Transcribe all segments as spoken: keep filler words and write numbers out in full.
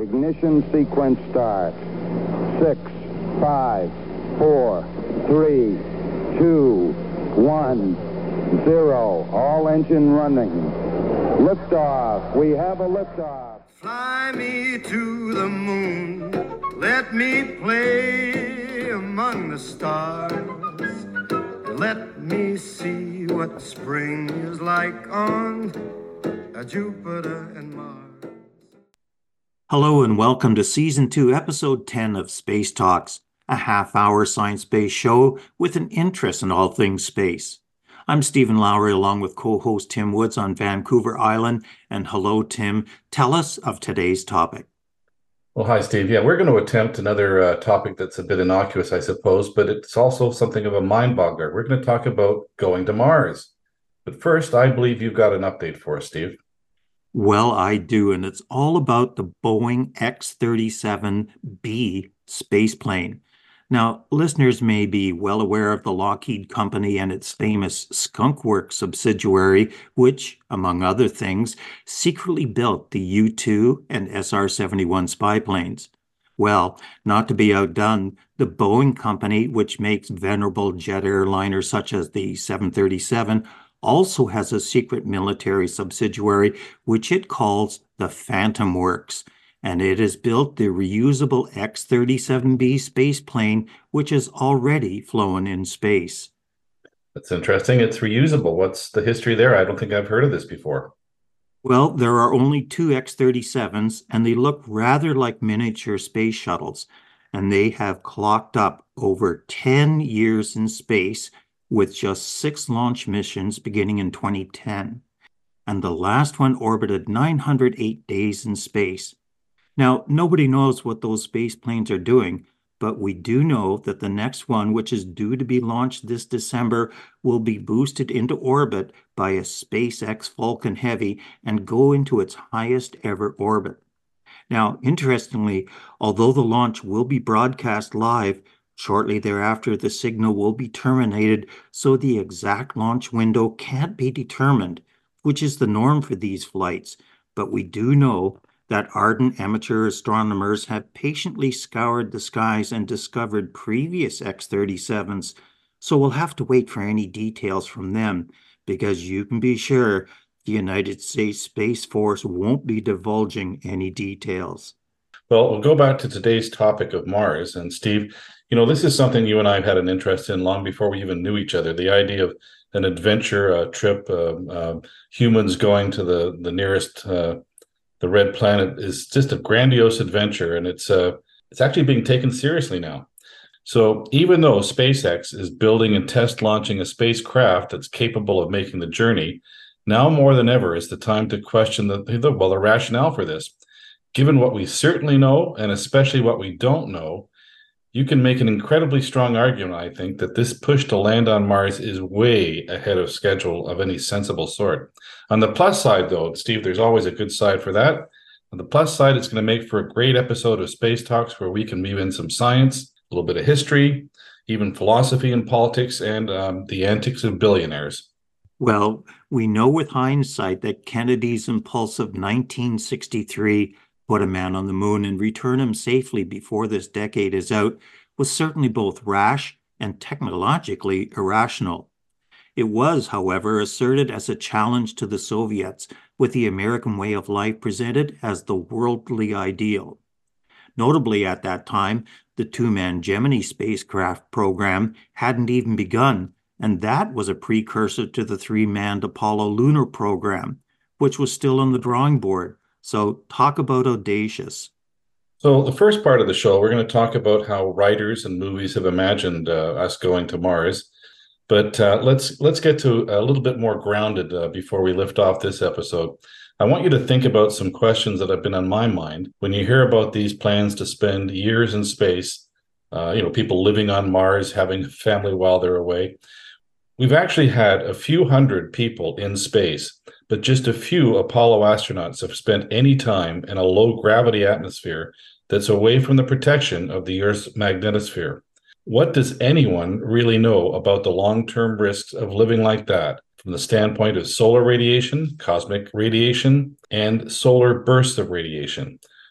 Ignition sequence start. Six, five, four, three, two, one, zero. All engine running. Liftoff. We have a liftoff. Fly me to the moon. Let me play among the stars. Let me see what spring is like on Jupiter and Mars. Hello and welcome to Season two, Episode ten of Space Talks, a half-hour science-based show with an interest in all things space. I'm Stephen Lowry along with co-host Tim Woods on Vancouver Island. And hello, Tim. Tell us of today's topic. Well, hi, Steve. Yeah, we're going to attempt another uh, topic that's a bit innocuous, I suppose, but it's also something of a mind-boggler. We're going to talk about going to Mars. But first, I believe you've got an update for us, Steve. Well, I do, and it's all about the Boeing X thirty-seven B spaceplane. Now, listeners may be well aware of the Lockheed Company and its famous Skunk Works subsidiary, which, among other things, secretly built the U two and S R seventy-one spy planes. Well, not to be outdone, the Boeing Company, which makes venerable jet airliners such as the seven thirty-seven, also has a secret military subsidiary which it calls the Phantom Works, and it has built the reusable X thirty-seven B spaceplane, which has already flown in space. That's interesting. It's reusable. What's the history there? I don't think I've heard of this before. Well, there are only two X thirty-sevens, and they look rather like miniature space shuttles, and they have clocked up over ten years in space, with just six launch missions beginning in twenty ten. And the last one orbited nine hundred eight days in space. Now, nobody knows what those space planes are doing, but we do know that the next one, which is due to be launched this December, will be boosted into orbit by a SpaceX Falcon Heavy and go into its highest ever orbit. Now, interestingly, although the launch will be broadcast live, shortly thereafter, the signal will be terminated, so the exact launch window can't be determined, which is the norm for these flights. But we do know that ardent amateur astronomers have patiently scoured the skies and discovered previous X thirty-sevens, so we'll have to wait for any details from them, because you can be sure the United States Space Force won't be divulging any details. Well, we'll go back to today's topic of Mars. And Steve, you know, this is something you and I have had an interest in long before we even knew each other. The idea of an adventure, a trip, uh, uh, humans going to the, the nearest, uh, the red planet is just a grandiose adventure. And it's, uh, it's actually being taken seriously now. So even though SpaceX is building and test launching a spacecraft that's capable of making the journey, now more than ever is the time to question the, the well, the rationale for this. Given what we certainly know, and especially what we don't know, you can make an incredibly strong argument, I think, that this push to land on Mars is way ahead of schedule of any sensible sort. On the plus side, though, Steve, there's always a good side for that. On the plus side, it's going to make for a great episode of Space Talks where we can weave in some science, a little bit of history, even philosophy and politics, and um, the antics of billionaires. Well, we know with hindsight that Kennedy's impulsive nineteen sixty-three put a man on the moon and return him safely before this decade is out was certainly both rash and technologically irrational. It was, however, asserted as a challenge to the Soviets, with the American way of life presented as the worldly ideal. Notably, at that time, the two-man Gemini spacecraft program hadn't even begun, and that was a precursor to the three-manned Apollo lunar program, which was still on the drawing board. So talk about audacious. So the first part of the show, we're going to talk about how writers and movies have imagined uh, us going to Mars. But uh, let's let's get to a little bit more grounded uh, before we lift off this episode. I want you to think about some questions that have been on my mind when you hear about these plans to spend years in space, uh, you know, people living on Mars, having family while they're away. We've actually had a few hundred people in space, but just a few Apollo astronauts have spent any time in a low-gravity atmosphere that's away from the protection of the Earth's magnetosphere. What does anyone really know about the long-term risks of living like that from the standpoint of solar radiation, cosmic radiation, and solar bursts of radiation?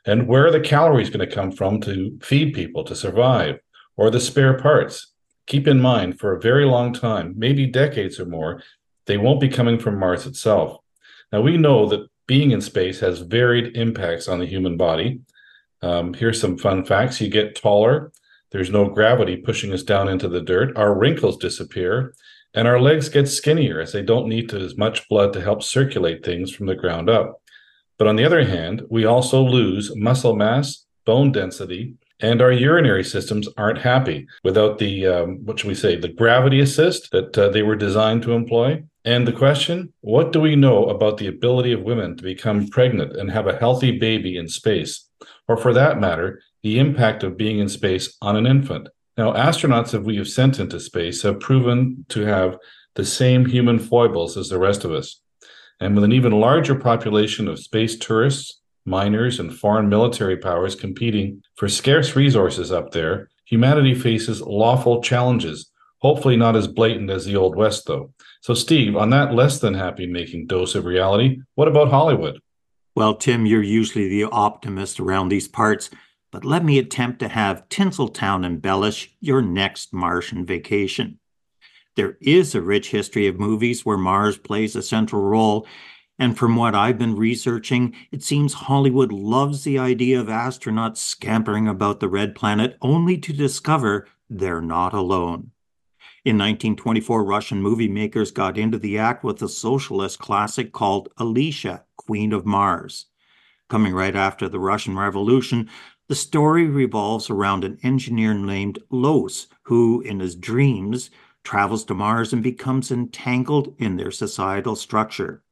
And where are the calories going to come from to feed people to survive, or the spare parts? Keep in mind, for a very long time, maybe decades or more, they won't be coming from Mars itself. Now, we know that being in space has varied impacts on the human body. Um, here's some fun facts. You get taller. There's no gravity pushing us down into the dirt. Our wrinkles disappear, and our legs get skinnier as they don't need to, as much blood to help circulate things from the ground up. But on the other hand, we also lose muscle mass, bone density, and our urinary systems aren't happy without the, um, what should we say, the gravity assist that uh, they were designed to employ. And the question, what do we know about the ability of women to become pregnant and have a healthy baby in space? Or for that matter, the impact of being in space on an infant? Now, astronauts that we have sent into space have proven to have the same human foibles as the rest of us. And with an even larger population of space tourists, miners, and foreign military powers competing for scarce resources up there, humanity faces lawful challenges, hopefully not as blatant as the Old West, though. So, Steve, on that less than happy-making dose of reality, what about Hollywood? Well, Tim, you're usually the optimist around these parts, but let me attempt to have Tinseltown embellish your next Martian vacation. There is a rich history of movies where Mars plays a central role, and from what I've been researching, it seems Hollywood loves the idea of astronauts scampering about the red planet only to discover they're not alone. In nineteen twenty-four, Russian movie makers got into the act with a socialist classic called Alicia, Queen of Mars. Coming right after the Russian Revolution, the story revolves around an engineer named Los, who, in his dreams, travels to Mars and becomes entangled in their societal structure.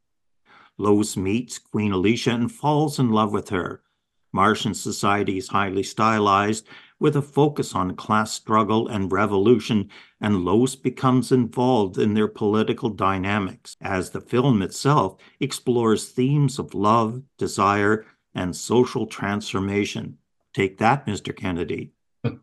Los meets Queen Alicia and falls in love with her. Martian society is highly stylized, with a focus on class struggle and revolution, and Los becomes involved in their political dynamics, as the film itself explores themes of love, desire, and social transformation. Take that, Mister Kennedy.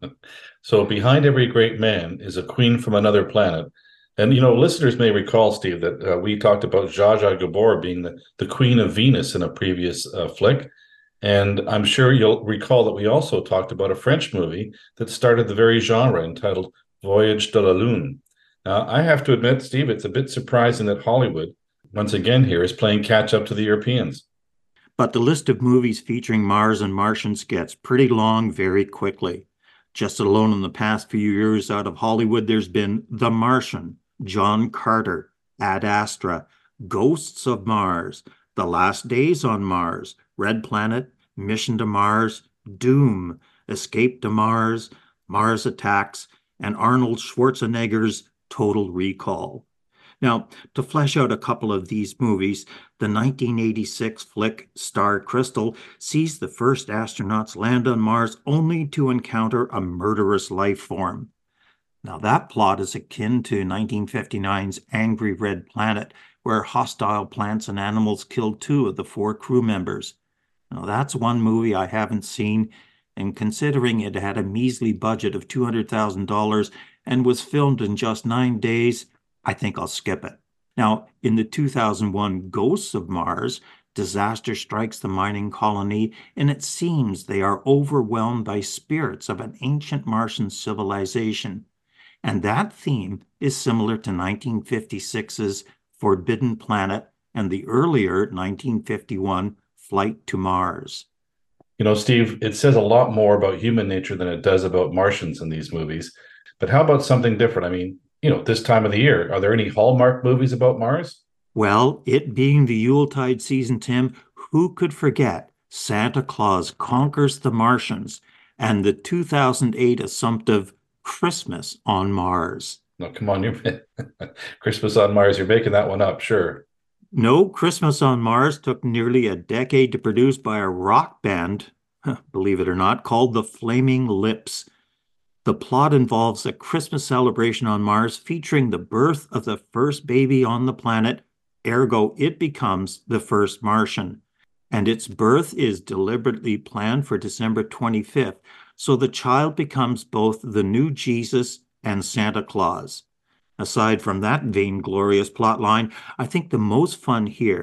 So behind every great man is a queen from another planet. And, you know, listeners may recall, Steve, that uh, we talked about Zsa Zsa Gabor being the, the queen of Venus in a previous uh, flick. And I'm sure you'll recall that we also talked about a French movie that started the very genre entitled Voyage de la Lune. Now, I have to admit, Steve, it's a bit surprising that Hollywood, once again here, is playing catch up to the Europeans. But the list of movies featuring Mars and Martians gets pretty long very quickly. Just alone in the past few years out of Hollywood, there's been The Martian, John Carter, Ad Astra, Ghosts of Mars, The Last Days on Mars, Red Planet, Mission to Mars, Doom, Escape to Mars, Mars Attacks, and Arnold Schwarzenegger's Total Recall. Now, to flesh out a couple of these movies, the nineteen eighty-six flick Star Crystal sees the first astronauts land on Mars only to encounter a murderous life form. Now, that plot is akin to nineteen fifty-nine's Angry Red Planet, where hostile plants and animals killed two of the four crew members. Now, that's one movie I haven't seen, and considering it had a measly budget of two hundred thousand dollars and was filmed in just nine days, I think I'll skip it. Now, in the two thousand one Ghosts of Mars, disaster strikes the mining colony, and it seems they are overwhelmed by spirits of an ancient Martian civilization. And that theme is similar to nineteen fifty-six's Forbidden Planet and the earlier nineteen fifty-one Flight to Mars. You know, Steve, it says a lot more about human nature than it does about Martians in these movies. But how about something different? I mean, you know, this time of the year, are there any Hallmark movies about Mars? Well, it being the Yuletide season, Tim, who could forget Santa Claus Conquers the Martians and the two thousand eight assumptive Christmas on Mars? No, come on, you're Christmas on Mars, you're making that one up, sure. No, Christmas on Mars took nearly a decade to produce by a rock band, believe it or not, called the Flaming Lips. The plot involves a Christmas celebration on Mars featuring the birth of the first baby on the planet, ergo it becomes the first Martian. And its birth is deliberately planned for December twenty-fifth, so the child becomes both the new Jesus and Santa Claus. Aside from that vainglorious plotline, I think the most fun here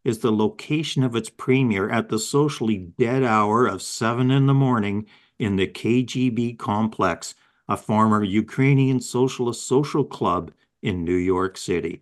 is the location of its premiere at the socially dead hour of seven in the morning in the K G B complex, a former Ukrainian Socialist social club in New York City.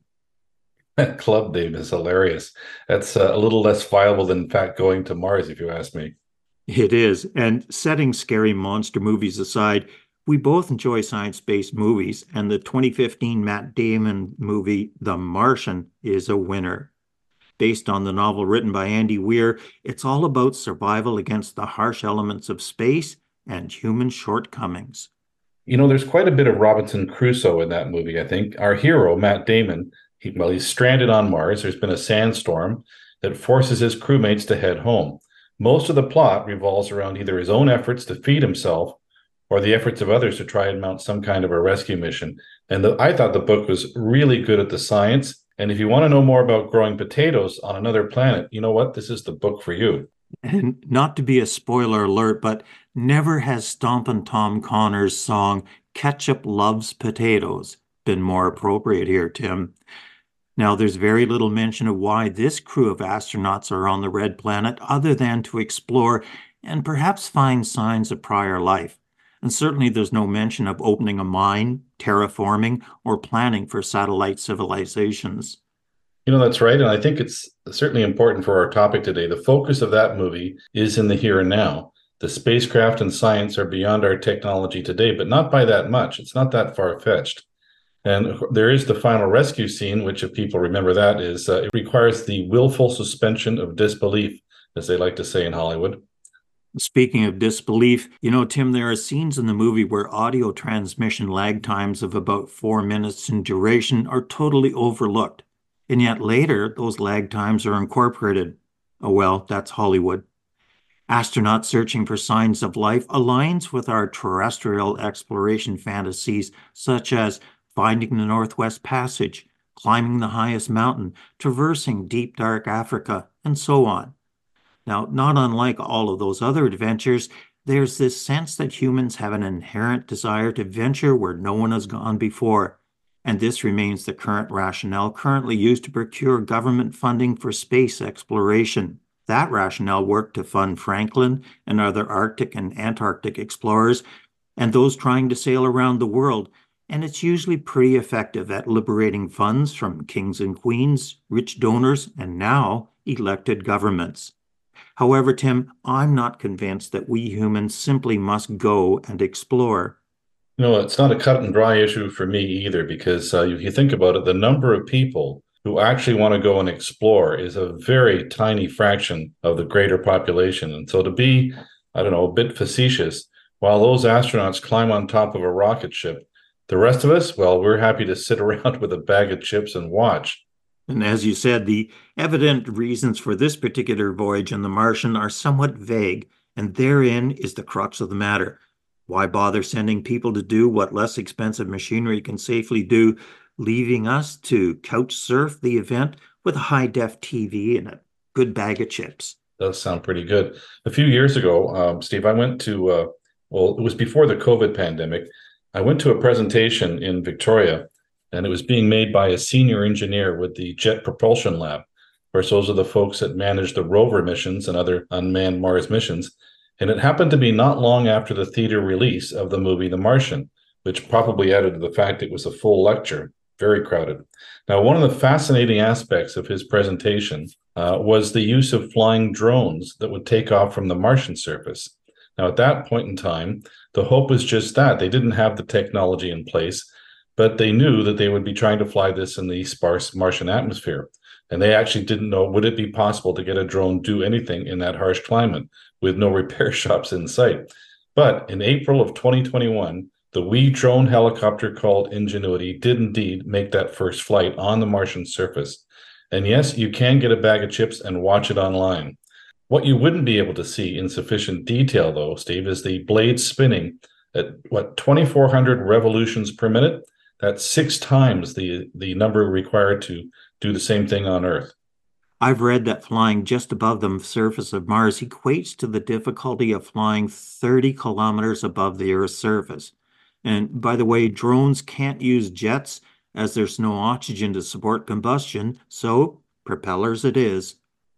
That club name is hilarious. That's uh, a little less viable than, in fact, going to Mars, if you ask me. It is, and setting scary monster movies aside, we both enjoy science-based movies, and the twenty fifteen Matt Damon movie, The Martian, is a winner. Based on the novel written by Andy Weir, it's all about survival against the harsh elements of space and human shortcomings. You know, there's quite a bit of Robinson Crusoe in that movie, I think. Our hero, Matt Damon, he, well, he's stranded on Mars. There's been a sandstorm that forces his crewmates to head home. Most of the plot revolves around either his own efforts to feed himself or the efforts of others to try and mount some kind of a rescue mission. And the, I thought the book was really good at the science. And if you want to know more about growing potatoes on another planet, you know what? This is the book for you. And not to be a spoiler alert, but never has Stompin' Tom Connor's song, Ketchup Loves Potatoes, been more appropriate here, Tim. Now, there's very little mention of why this crew of astronauts are on the Red Planet other than to explore and perhaps find signs of prior life. And certainly there's no mention of opening a mine, terraforming, or planning for satellite civilizations. You know, that's right. And I think it's certainly important for our topic today. The focus of that movie is in the here and now. The spacecraft and science are beyond our technology today, but not by that much. It's not that far-fetched. And there is the final rescue scene, which, if people remember that, is uh, it requires the willful suspension of disbelief, as they like to say in Hollywood. Speaking of disbelief, you know, Tim, there are scenes in the movie where audio transmission lag times of about four minutes in duration are totally overlooked. And yet later, those lag times are incorporated. Oh, well, that's Hollywood. Astronauts searching for signs of life aligns with our terrestrial exploration fantasies, such as finding the Northwest Passage, climbing the highest mountain, traversing deep, dark Africa, and so on. Now, not unlike all of those other adventures, there's this sense that humans have an inherent desire to venture where no one has gone before. And this remains the current rationale currently used to procure government funding for space exploration. That rationale worked to fund Franklin and other Arctic and Antarctic explorers, and those trying to sail around the world, and it's usually pretty effective at liberating funds from kings and queens, rich donors, and now elected governments. However, Tim, I'm not convinced that we humans simply must go and explore. You know, it's not a cut and dry issue for me either, because uh, if you think about it, the number of people who actually want to go and explore is a very tiny fraction of the greater population. And so to be, I don't know, a bit facetious, while those astronauts climb on top of a rocket ship, the rest of us, well, we're happy to sit around with a bag of chips and watch. And as you said, the evident reasons for this particular voyage on the Martian are somewhat vague, and therein is the crux of the matter. Why bother sending people to do what less expensive machinery can safely do, leaving us to couch surf the event with a high-def T V and a good bag of chips? Does sound pretty good. A few years ago, um, Steve, I went to, uh, well, it was before the COVID pandemic. I went to a presentation in Victoria, and it was being made by a senior engineer with the Jet Propulsion Lab. Of course, those are the folks that manage the rover missions and other unmanned Mars missions. And it happened to be not long after the theater release of the movie The Martian, which probably added to the fact it was a full lecture, very crowded. Now, one of the fascinating aspects of his presentation uh, was the use of flying drones that would take off from the Martian surface. Now, at that point in time, the hope was just that. They didn't have the technology in place, but they knew that they would be trying to fly this in the sparse Martian atmosphere. And they actually didn't know, would it be possible to get a drone do anything in that harsh climate with no repair shops in sight? But in April of twenty twenty-one, the wee drone helicopter called Ingenuity did indeed make that first flight on the Martian surface. And yes, you can get a bag of chips and watch it online. What you wouldn't be able to see in sufficient detail, though, Steve, is the blade spinning at, what, twenty-four hundred revolutions per minute? That's six times the, the number required to do the same thing on Earth. I've read that flying just above the surface of Mars equates to the difficulty of flying thirty kilometers above the Earth's surface. And by the way, drones can't use jets as there's no oxygen to support combustion, so propellers it is.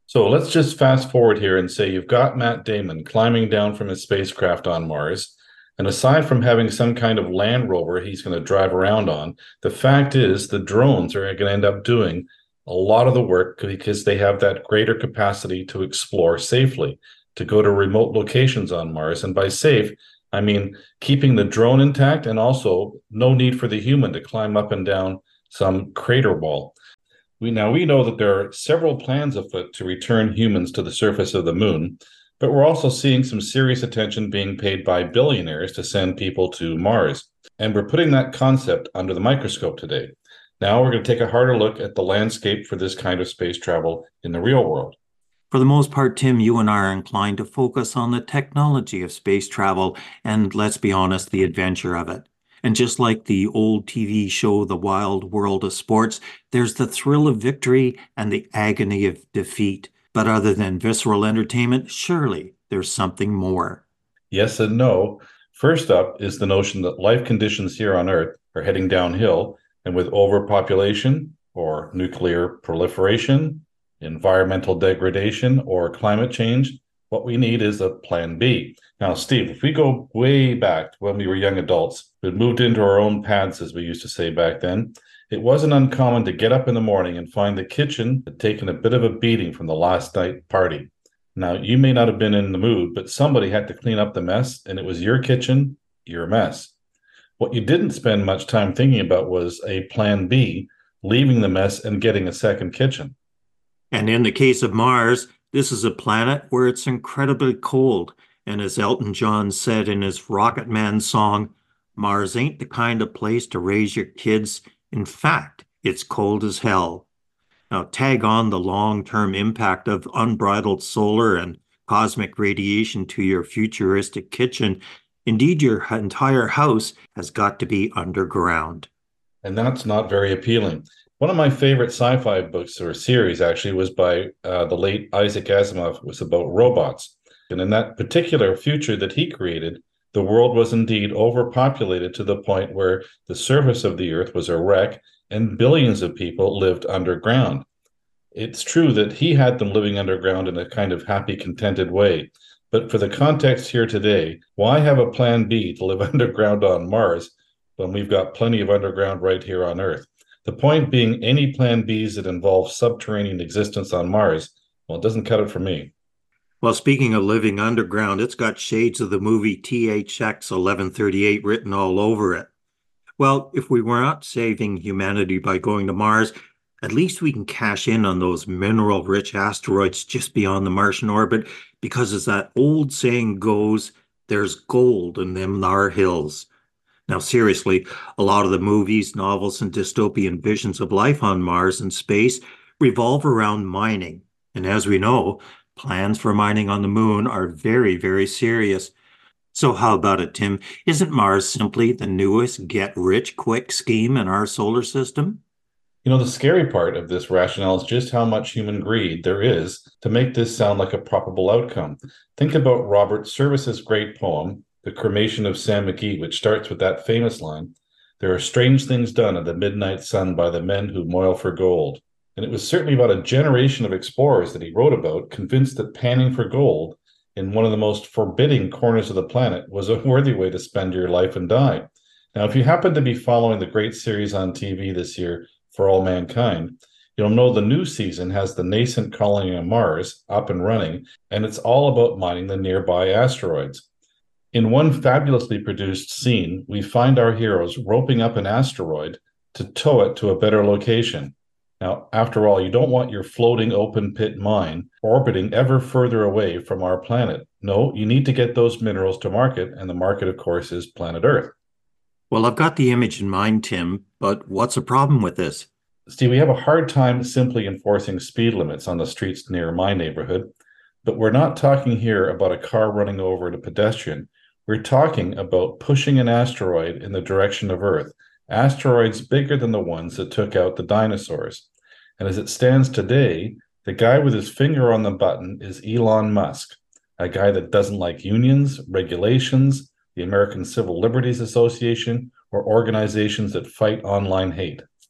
So let's just fast forward here and say you've got Matt Damon climbing down from his spacecraft on Mars. And aside from having some kind of Land Rover he's going to drive around on, the fact is the drones are going to end up doing a lot of the work because they have that greater capacity to explore safely, to go to remote locations on Mars. And by safe, I mean keeping the drone intact and also no need for the human to climb up and down some crater wall. We now we know that there are several plans afoot to return humans to the surface of the moon, but we're also seeing some serious attention being paid by billionaires to send people to Mars. And we're putting that concept under the microscope today. Now we're going to take a harder look at the landscape for this kind of space travel in the real world. For the most part, Tim, you and I are inclined to focus on the technology of space travel and, let's be honest, the adventure of it. And just like the old T V show, The Wild World of Sports, there's the thrill of victory and the agony of defeat. But other than visceral entertainment, surely there's something more. Yes and no. First up is the notion that life conditions here on Earth are heading downhill, and with overpopulation or nuclear proliferation, environmental degradation, or climate change, what we need is a plan B. Now, Steve, if we go way back to when we were young adults, we moved into our own pads, as we used to say back then, it wasn't uncommon to get up in the morning and find the kitchen had taken a bit of a beating from the last night party. Now, you may not have been in the mood, but somebody had to clean up the mess, and it was your kitchen, your mess. What you didn't spend much time thinking about was a plan B, leaving the mess and getting a second kitchen. And in the case of Mars, this is a planet where it's incredibly cold. And as Elton John said in his Rocket Man song, Mars ain't the kind of place to raise your kids. In fact, it's cold as hell. Now, tag on the long-term impact of unbridled solar and cosmic radiation to your futuristic kitchen. Indeed, your entire house has got to be underground. And that's not very appealing. One of my favorite sci-fi books or series actually was by uh, the late Isaac Asimov. It was about robots. And in that particular future that he created, the world was indeed overpopulated to the point where the surface of the Earth was a wreck and billions of people lived underground. It's true that he had them living underground in a kind of happy, contented way. But for the context here today, why have a plan B to live underground on Mars when we've got plenty of underground right here on Earth? The point being, any plan Bs that involve subterranean existence on Mars, well, it doesn't cut it for me. Well, speaking of living underground, it's got shades of the movie T H X eleven thirty-eight written all over it. Well, if we were not saving humanity by going to Mars, at least we can cash in on those mineral-rich asteroids just beyond the Martian orbit, because as that old saying goes, there's gold in them thar hills. Now, seriously, a lot of the movies, novels, and dystopian visions of life on Mars and space revolve around mining. And as we know, plans for mining on the moon are very, very serious. So how about it, Tim? Isn't Mars simply the newest get-rich-quick scheme in our solar system? You know, the scary part of this rationale is just how much human greed there is to make this sound like a probable outcome. Think about Robert Service's great poem, The Cremation of Sam McGee, which starts with that famous line, "There are strange things done in the midnight sun by the men who moil for gold." And it was certainly about a generation of explorers that he wrote about, convinced that panning for gold in one of the most forbidding corners of the planet was a worthy way to spend your life and die. Now, if you happen to be following the great series on T V this year, For All Mankind, you'll know the new season has the nascent colony on Mars up and running, and it's all about mining the nearby asteroids. In one fabulously produced scene, we find our heroes roping up an asteroid to tow it to a better location. Now, after all, you don't want your floating open pit mine orbiting ever further away from our planet. No, you need to get those minerals to market, and the market, of course, is planet Earth. Well, I've got the image in mind, Tim, but what's the problem with this? Steve, we have a hard time simply enforcing speed limits on the streets near my neighborhood, but we're not talking here about a car running over a pedestrian. We're talking about pushing an asteroid in the direction of Earth, asteroids bigger than the ones that took out the dinosaurs. And as it stands today, the guy with his finger on the button is Elon Musk, a guy that doesn't like unions, regulations, the American Civil Liberties Association, or organizations that fight online hate.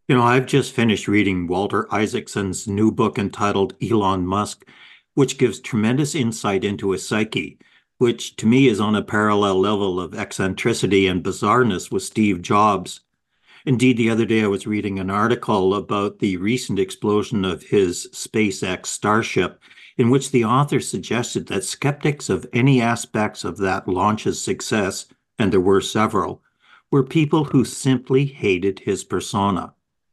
You know, I've just finished reading Walter Isaacson's new book entitled Elon Musk, which gives tremendous insight into his psyche, which to me is on a parallel level of eccentricity and bizarreness with Steve Jobs. Indeed, the other day I was reading an article about the recent explosion of his SpaceX Starship, in which the author suggested that skeptics of any aspects of that launch's success, and there were several, were people who simply hated his persona.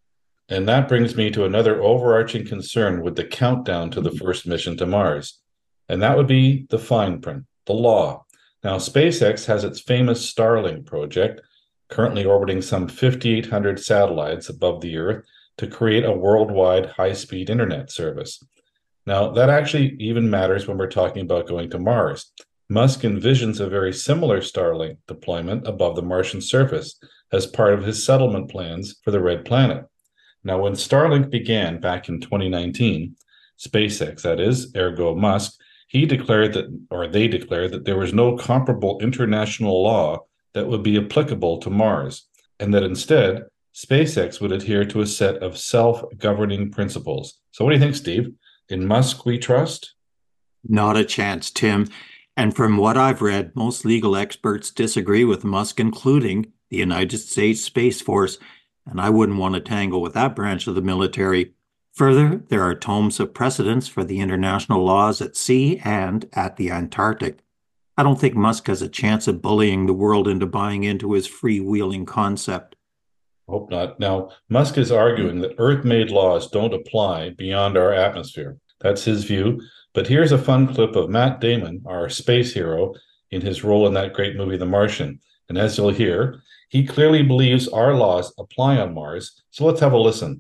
And that brings me to another overarching concern with the countdown to the first mission to Mars. And that would be the fine print, the law. Now, SpaceX has its famous Starlink project, currently orbiting some fifty-eight hundred satellites above the Earth to create a worldwide high-speed internet service. Now, that actually even matters when we're talking about going to Mars. Musk envisions a very similar Starlink deployment above the Martian surface as part of his settlement plans for the Red Planet. Now, when Starlink began back in twenty nineteen, SpaceX, that is, ergo Musk, he declared that, or they declared that there was no comparable international law that would be applicable to Mars, and that instead, SpaceX would adhere to a set of self-governing principles. So what do you think, Steve? In Musk we trust? Not a chance, Tim. And from what I've read, most legal experts disagree with Musk, including the United States Space Force, and I wouldn't want to tangle with that branch of the military. Further, there are tomes of precedents for the international laws at sea and at the Antarctic. I don't think Musk has a chance of bullying the world into buying into his freewheeling concept. Hope not. Now, Musk is arguing that Earth-made laws don't apply beyond our atmosphere. That's his view. But here's a fun clip of Matt Damon, our space hero, in his role in that great movie, The Martian. And as you'll hear, he clearly believes our laws apply on Mars. So let's have a listen.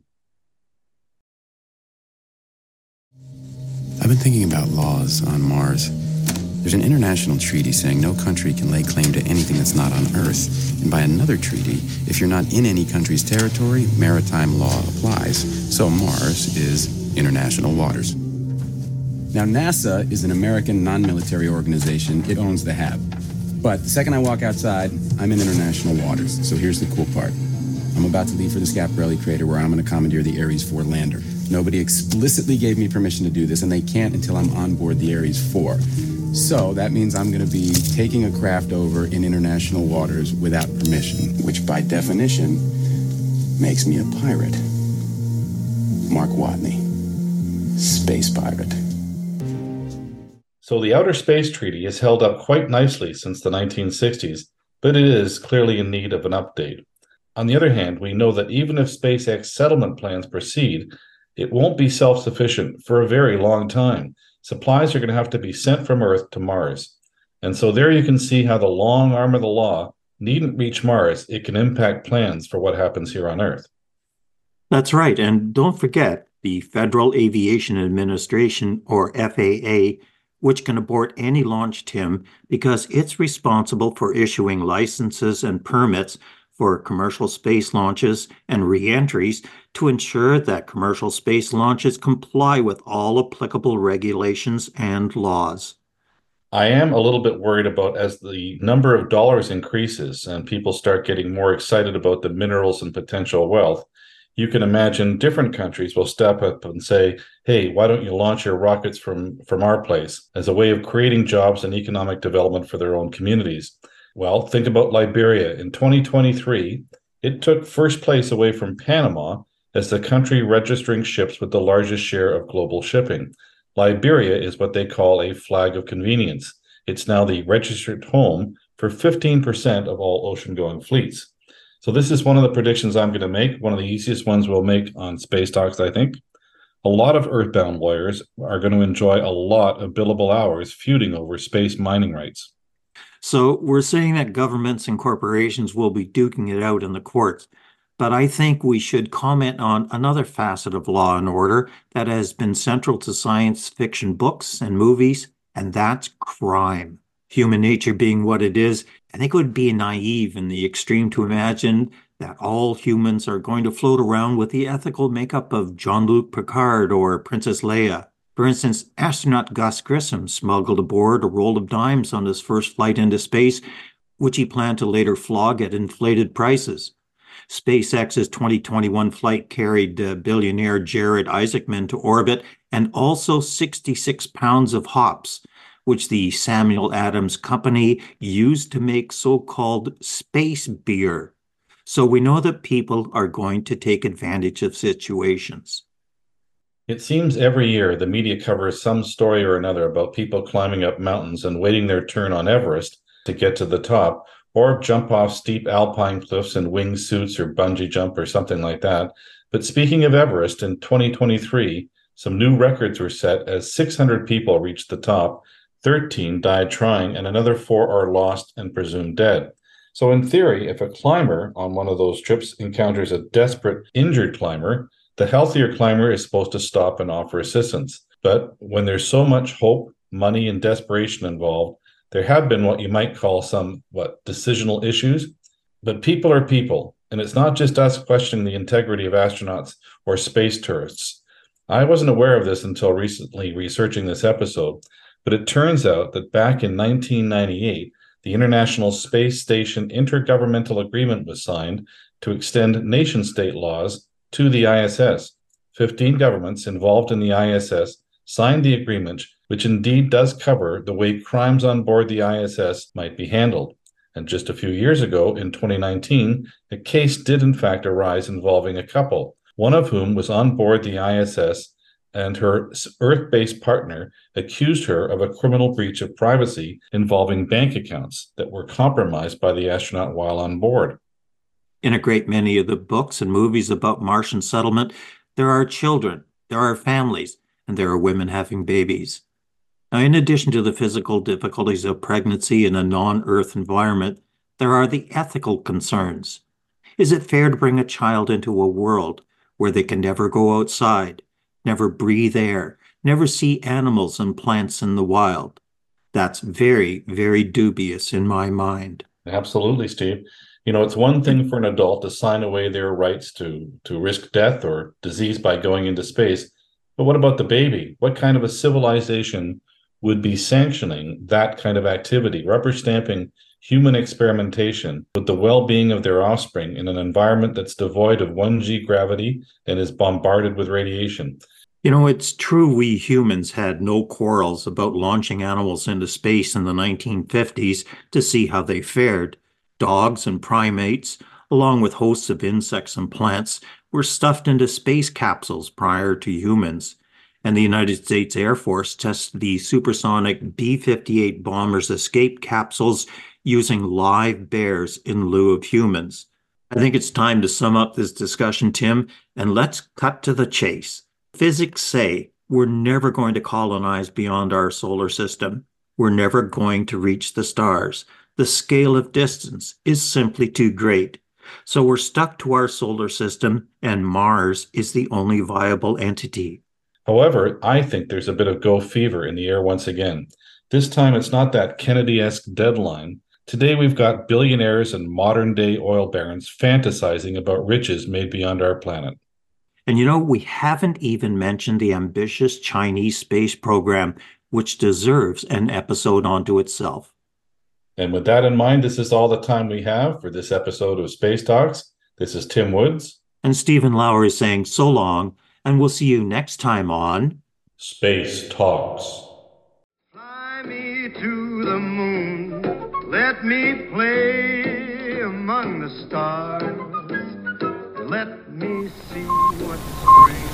I've been thinking about laws on Mars. There's an international treaty saying no country can lay claim to anything that's not on Earth. And by another treaty, if you're not in any country's territory, maritime law applies. So Mars is international waters. Now, NASA is an American non-military organization. It owns the H A B. But the second I walk outside, I'm in international waters. So here's the cool part. I'm about to leave for the Schiaparelli crater where I'm going to commandeer the Ares four lander. Nobody explicitly gave me permission to do this, and they can't until I'm on board the Ares four. So that means I'm going to be taking a craft over in international waters without permission, which by definition makes me a pirate. Mark Watney, space pirate. So the Outer Space Treaty has held up quite nicely since the nineteen sixties, but it is clearly in need of an update. On the other hand, we know that even if SpaceX settlement plans proceed, it won't be self-sufficient for a very long time. Supplies are going to have to be sent from Earth to Mars. And so there you can see how the long arm of the law needn't reach Mars. It can impact plans for what happens here on Earth. That's right. And don't forget the Federal Aviation Administration, or F A A, which can abort any launch, Tim, because it's responsible for issuing licenses and permits for commercial space launches and re-entries to ensure that commercial space launches comply with all applicable regulations and laws. I am a little bit worried about as the number of dollars increases and people start getting more excited about the minerals and potential wealth. You can imagine different countries will step up and say, hey, why don't you launch your rockets from, from our place as a way of creating jobs and economic development for their own communities. Well, think about Liberia. In twenty twenty-three, it took first place away from Panama as the country registering ships with the largest share of global shipping. Liberia is what they call a flag of convenience. It's now the registered home for fifteen percent of all ocean-going fleets. So this is one of the predictions I'm going to make, one of the easiest ones we'll make on Space Talks, I think. A lot of Earthbound lawyers are going to enjoy a lot of billable hours feuding over space mining rights. So we're saying that governments and corporations will be duking it out in the courts. But I think we should comment on another facet of law and order that has been central to science fiction books and movies, and that's crime. Human nature being what it is, I think it would be naive in the extreme to imagine that all humans are going to float around with the ethical makeup of Jean-Luc Picard or Princess Leia. For instance, astronaut Gus Grissom smuggled aboard a roll of dimes on his first flight into space, which he planned to later flog at inflated prices. SpaceX's twenty twenty-one flight carried uh, billionaire Jared Isaacman to orbit, and also sixty-six pounds of hops, which the Samuel Adams Company used to make so-called space beer. So we know that people are going to take advantage of situations. It seems every year the media covers some story or another about people climbing up mountains and waiting their turn on Everest to get to the top, or jump off steep alpine cliffs in wingsuits or bungee jump or something like that. But speaking of Everest, in twenty twenty-three, some new records were set as six hundred people reached the top, thirteen died trying, and another four are lost and presumed dead. So in theory, if a climber on one of those trips encounters a desperate, injured climber, the healthier climber is supposed to stop and offer assistance. But when there's so much hope, money, and desperation involved, there have been what you might call some, what, decisional issues. But people are people, and it's not just us questioning the integrity of astronauts or space tourists. I wasn't aware of this until recently researching this episode, but it turns out that back in nineteen ninety-eight, the International Space Station Intergovernmental Agreement was signed to extend nation-state laws to the I S S. fifteen governments involved in the I S S signed the agreement, which indeed does cover the way crimes on board the I S S might be handled. And just a few years ago, in twenty nineteen, a case did in fact arise involving a couple, one of whom was on board the I S S, and her Earth-based partner accused her of a criminal breach of privacy involving bank accounts that were compromised by the astronaut while on board. In a great many of the books and movies about Martian settlement, there are children, there are families, and there are women having babies. Now, in addition to the physical difficulties of pregnancy in a non-Earth environment, there are the ethical concerns. Is it fair to bring a child into a world where they can never go outside, never breathe air, never see animals and plants in the wild? That's very, very dubious in my mind. Absolutely, Steve. You know, it's one thing for an adult to sign away their rights to, to risk death or disease by going into space. But what about the baby? What kind of a civilization would be sanctioning that kind of activity, rubber stamping human experimentation with the well-being of their offspring in an environment that's devoid of one G gravity and is bombarded with radiation? You know, it's true we humans had no quarrels about launching animals into space in the nineteen fifties to see how they fared. Dogs and primates, along with hosts of insects and plants, were stuffed into space capsules prior to humans. And the United States Air Force tested the supersonic B fifty-eight bombers' escape capsules using live bears in lieu of humans. I think it's time to sum up this discussion, Tim, and let's cut to the chase. Physics say we're never going to colonize beyond our solar system. We're never going to reach the stars. The scale of distance is simply too great. So we're stuck to our solar system, and Mars is the only viable entity. However, I think there's a bit of go fever in the air once again. This time it's not that Kennedy-esque deadline. Today we've got billionaires and modern-day oil barons fantasizing about riches made beyond our planet. And you know, we haven't even mentioned the ambitious Chinese space program, which deserves an episode unto itself. And with that in mind, this is all the time we have for this episode of Space Talks. This is Tim Woods. And Stephen Lauer is saying so long, and we'll see you next time on Space Talks. Fly me to the moon, let me play among the stars, let me see what spring